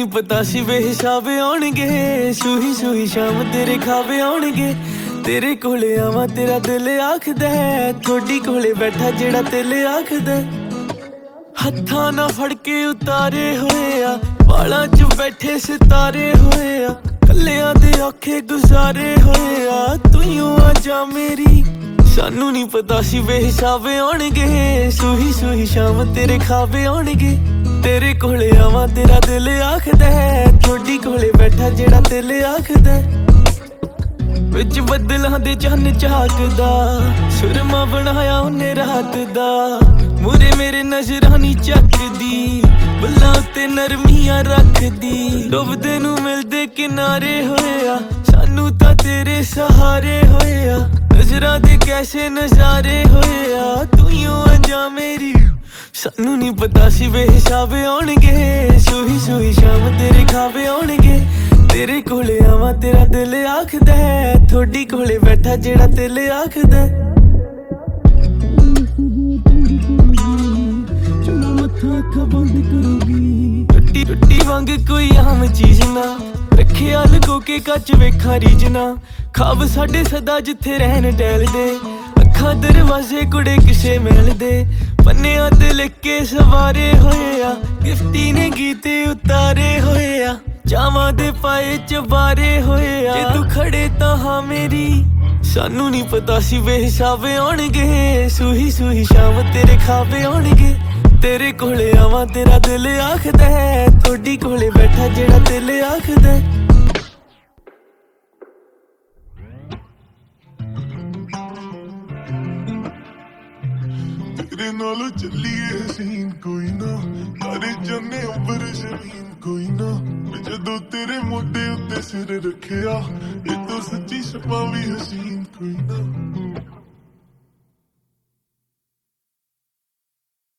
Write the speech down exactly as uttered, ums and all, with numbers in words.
ਪਤਾ ਸੀ ਬੇਹਿਸਾਬੇ ਆਉਣਗੇ, ਸੂਹੀ ਸੂਹੀ ਸ਼ਾਮ ਤੇਰੇ ਖਾਵੇ ਆਉਣਗੇ। ਤੇਰੇ ਕੋਲੇ ਆਵਾਂ ਤੇਰਾ ਦਿਲ ਆਖਦਾ, ਥੋੜੀ ਕੋਲੇ ਬੈਠਾ ਜਿਹੜਾ ਦਿਲ ਆਖਦਾ। ਹੱਥਾਂ ਨਾਲ ਫੜ ਕੇ ਉਤਾਰੇ ਹੋਏ ਆ, ਵਾਲਾਂ 'ਚ ਬੈਠੇ ਸਿਤਾਰੇ ਹੋਏ ਆ। ਕੱਲਿਆਂ ਦੇ ਔਖੇ ਗੁਜ਼ਾਰੇ ਹੋਏ ਆ, ਤੂੰ ਯੂੰ ਆ ਜਾ ਮੇਰੀ। ਸਾਨੂੰ ਨੀ ਪਤਾ ਸੀ ਬੇਹਿਸਾਬੇ ਆਉਣਗੇ, ਸੂਹੀ ਸੂਹੀ ਸ਼ਾਮ ਤੇਰੇ ਖਾਵੇ ਆਉਣਗੇ। ਤੇਰੇ ਕੋਲੇ ਆਵਾਂ ਤੇਰਾ ਦਿਲ ਆਖਦਾ, ਥੋੜੀ ਕੋਲੇ ਬੈਠਾ ਜਿਹੜਾ ਦਿਲ ਆਖਦਾ। ਵਿੱਚ ਬੱਦਲਾਂ ਦੇ ਚੰਨ ਝਾਕਦਾ, ਸੁਰਮਾ ਬਣਾਇਆ ਉਹਨੇ ਰਾਤ ਦਾ। ਮੂਰੇ ਮੇਰੇ ਨਜ਼ਰਾਂ ਨੀ ਚੱਕਦੀ, ਬੁੱਲਾਂ ਉੱਤੇ ਨਰਮੀਆਂ ਰੱਖਦੀ। ਡੁੱਬਦੇ ਨੂੰ ਮਿਲਦੇ ਕਿਨਾਰੇ ਹੋਏ ਆ, ਸਾਨੂੰ ਤਾਂ ਤੇਰੇ ਸਹਾਰੇ ਹੋਏ ਆ। ਨਜ਼ਰਾਂ ਦੇ ਕੈਸੇ ਨਜ਼ਾਰੇ ਹੋਏ ਆ, ਤੂੰ ਯੂੰ ਆ ਜਾ ਮੇਰੀ। ਸਾਨੂੰ ਨੀ ਪਤਾ ਸੀ ਬੇਹਿਸਾਬੇ ਆਉਣਗੇ, ਸੂਹੀ ਸੂਹੀ ਸ਼ਾਮ ਤੇਰੇ ਖਾਵੇ ਆਉਣਗੇ। ਤੇਰੇ ਕੋਲੇ ਆਵਾਂ ਤੇਰਾ ਦਿਲ ਆਖਦਾ, ਥੋੜੀ ਕੋਲੇ ਬੈਠਾ ਜਿਹੜਾ ਦਿਲ ਆਖਦਾ। ਅੱਖਾਂ ਬੰਦ ਕਰੂਗੀ, ਟੁੱਟੀ ਟੁੱਟੀ ਵਾਂਗ ਕੋਈ ਆਮ ਚੀਜ਼ ਨਾ, ਰੱਖਿਆ ਲਗੋ ਕੇ ਕੱਚ ਵੇਖਾਂ ਰੀਝਣਾ। ਖਾਬ ਸਾਡੇ ਸਦਾ ਜਿੱਥੇ ਰਹਿਣ ਟਹਿਲਦੇ, ਅੱਖਾਂ ਦਰਵਾਜ਼ੇ ਕੁੜੇ ਕਿਸੇ ਮਹਿਲ ਦੇ। ਪੰਨਿਆਂ ਤੇ ਲਿਖ ਕੇ ਸਵਾਰੇ ਹੋਏ ਆ, ਗਿਫਟੀ ਨੇ ਗੀਤੇ ਉਤਾਰੇ ਹੋਏ ਆ। ਚਾਵਾਂ ਦੇ ਪਾਏ ਚਬਾਰੇ ਹੋਏ ਆ, ਜੇ ਤੂੰ ਖੜੇ ਤਾਂ ਹਾਂ ਮੇਰੀ। ਸਾਨੂੰ ਨੀ ਪਤਾ ਸੀ ਬੇਹਿਸਾਬੇ ਆਉਣਗੇ, ਸੂਹੀ ਸੂਹੀ ਸ਼ਾਮ ਤੇਰੇ ਖਾਵੇ ਆਉਣਗੇ। ਤੇਰੇ ਕੋਲੇ ਆਵਾਂ ਤੇਰਾ ਦਿਲ ਆਖਦਾ, ਥੋੜੀ ਕੋਲੇ ਬੈਠਾ ਜਿਹੜਾ ਦਿਲ ਆਖਦਾ। ਤੇਰੇ ਨਾਲ ਚੱਲੀਏ ਸੀਨ ਕੋਈ ਨਾ, ਤਾਰੇ ਜੰਨੇ ਅੰਬਰ ਜ਼ਮੀਨ ਕੋਈ ਨਾ। ਜਦੋਂ ਤੇਰੇ ਮੋਢੇ ਉੱਤੇ ਸਿਰ ਰੱਖਿਆ, ਇਹ ਤਾਂ ਸੱਚੀ ਸਪਾ ਵੀ ਹਸੀਨ ਕੋਈ ਨਾ।